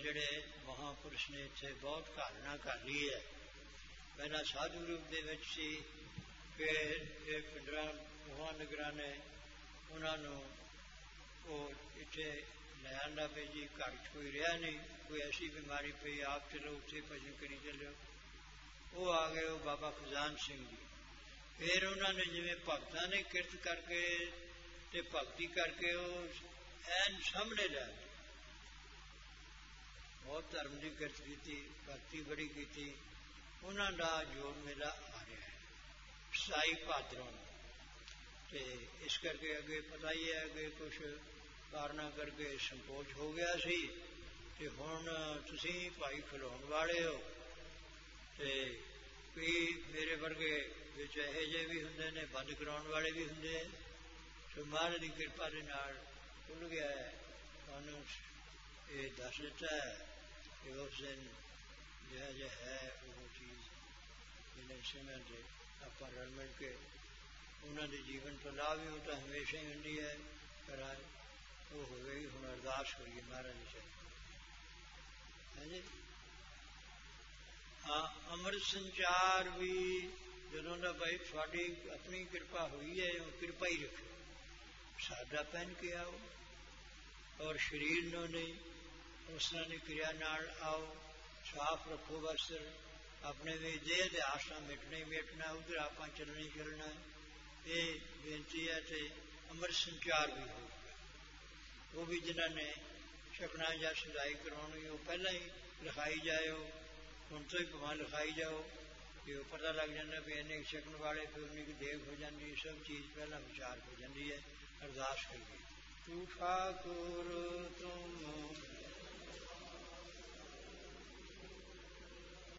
ਜਿਹੜੇ ਮਹਾਂਪੁਰਸ਼ ਨੇ ਇੱਥੇ ਬਹੁਤ ਘਾਲਣਾ ਘਾਲੀ ਹੈ। ਪਹਿਲਾਂ ਸਾਧੂ ਰੂਪ ਦੇ ਵਿੱਚ ਸੀ, ਫਿਰ ਇਹ ਪਿੰਡਰਾਂ ਮਹਾਂਨਗਰਾਂ ਨੇ ਉਹਨਾਂ ਨੂੰ ਉਹ ਇੱਥੇ ਲੈ ਆਂਦਾ ਪਈ ਜੀ। ਘਰ 'ਚ ਕੋਈ ਰਿਹਾ ਨਹੀਂ, ਕੋਈ ਐਸੀ ਬਿਮਾਰੀ ਪਈ ਆਪ ਚਲੋ ਉੱਥੇ ਭਜਨ ਕਰੀ ਚੱਲਿਓ। ਉਹ ਆ ਗਏ ਉਹ ਬਾਬਾ ਖਜ਼ਾਨ ਸਿੰਘ ਜੀ। ਫਿਰ ਉਹਨਾਂ ਨੇ ਜਿਵੇਂ ਭਗਤਾਂ ਨੇ ਕਿਰਤ ਕਰਕੇ ਅਤੇ ਭਗਤੀ ਕਰਕੇ ਉਹ ਐਨ ਸਾਹਮਣੇ ਲੈ ਆਏ। ਬਹੁਤ ਧਰਮ ਦੀ ਕਿਰਤ ਕੀਤੀ, ਭਗਤੀ ਬੜੀ ਕੀਤੀ। ਉਹਨਾਂ ਦਾ ਜੋੜ ਮੇਲਾ ਆ ਰਿਹਾ ਹੈ 27 ਭਾਦਰੋਂ ਨੂੰ। ਅਤੇ ਇਸ ਕਰਕੇ ਅੱਗੇ ਪਤਾ ਹੀ ਹੈ ਅੱਗੇ ਕੁਛ ਕਾਰਨਾਂ ਕਰਕੇ ਸੰਕੋਚ ਹੋ ਗਿਆ ਸੀ। ਅਤੇ ਹੁਣ ਤੁਸੀਂ ਭਾਈ ਖਿਲਾਉਣ ਵਾਲੇ ਹੋ, ਅਤੇ ਕਈ ਮੇਰੇ ਵਰਗੇ ਵਿੱਚ ਇਹੋ ਜਿਹੇ ਵੀ ਹੁੰਦੇ ਨੇ, ਬੰਦ ਕਰਾਉਣ ਵਾਲੇ ਵੀ ਹੁੰਦੇ ਹੈ। ਸੋ ਮਹਾਰਾਜ ਦੀ ਕਿਰਪਾ ਦੇ ਨਾਲ ਖੁੱਲ੍ਹ ਗਿਆ ਹੈ। ਤੁਹਾਨੂੰ ਇਹ ਦੱਸ ਦਿੱਤਾ ਹੈ ਕਿ ਉਸ ਦਿਨ ਜਿਹੜਾ ਜਿਹਾ ਹੈ ਉਹ ਚੀਜ਼ ਜਿਹਨੇ ਸਿੰਘਾਂ ਦੇ ਆਪਾਂ ਰਲ ਮਿਲ ਕੇ ਉਹਨਾਂ ਦੇ ਜੀਵਨ ਤੋਂ ਲਾਭ ਵੀ ਉਹ ਤਾਂ ਹਮੇਸ਼ਾ ਹੀ ਹੁੰਦੀ ਹੈ, ਪਰ ਉਹ ਹੋਵੇਗੀ। ਹੁਣ ਅਰਦਾਸ ਕਰੀਏ ਮਹਾਰਾਜ ਜੀ ਹਾਂਜੀ। ਹਾਂ, ਅੰਮ੍ਰਿਤ ਸੰਚਾਰ ਵੀ ਜਦੋਂ ਦਾ ਭਾਈ ਤੁਹਾਡੀ ਆਪਣੀ ਕਿਰਪਾ ਹੋਈ ਹੈ, ਉਹ ਕਿਰਪਾ ਹੀ ਰੱਖੋ। ਸਾਦਾ ਪਹਿਨ ਕੇ ਆਓ ਔਰ ਸਰੀਰ ਨੂੰ ਨਹੀਂ ਉਸ ਤਰ੍ਹਾਂ ਦੀ ਕਿਰਿਆ ਨਾਲ ਆਓ। ਸਾਫ਼ ਰੱਖੋ ਵਸਤਰ ਆਪਣੇ ਵੀ, ਦੇਹ ਦੇ ਆਸਾਂ ਮਿਟਣਾ ਹੀ ਮਿਟਣਾ, ਉੱਧਰ ਆਪਾਂ ਚੱਲਣਾ ਹੀ ਚੱਲਣਾ। ਇਹ ਬੇਨਤੀ ਹੈ। ਅਤੇ ਅੰਮ੍ਰਿਤ ਸੰਚਾਰ ਵੀ ਹੋਊਗਾ। ਉਹ ਵੀ ਜਿਨ੍ਹਾਂ ਨੇ ਛਕਣਾ ਜਾਂ ਸਿਲਾਈ ਕਰਾਉਣੀ ਉਹ ਪਹਿਲਾਂ ਹੀ ਲਿਖਾਈ ਜਾਇਓ, ਹੁਣ ਤੋਂ ਹੀ ਭਾਵੇਂ ਲਿਖਾਈ ਜਾਓ ਕਿ ਉਹ ਪਤਾ ਲੱਗ ਜਾਂਦਾ ਵੀ ਇੰਨੇ ਛਕਣ ਵਾਲੇ, ਫਿਰ ਉਨੀ ਕੁ ਦੇਗ ਹੋ ਜਾਂਦੀ। ਸਭ ਚੀਜ਼ ਪਹਿਲਾਂ ਵਿਚਾਰ ਹੋ ਜਾਂਦੀ ਹੈ। ਅਰਦਾਸ ਕਰੀਏ। ਤੂੰ ਠਾਕੁਰ ਤੁਮ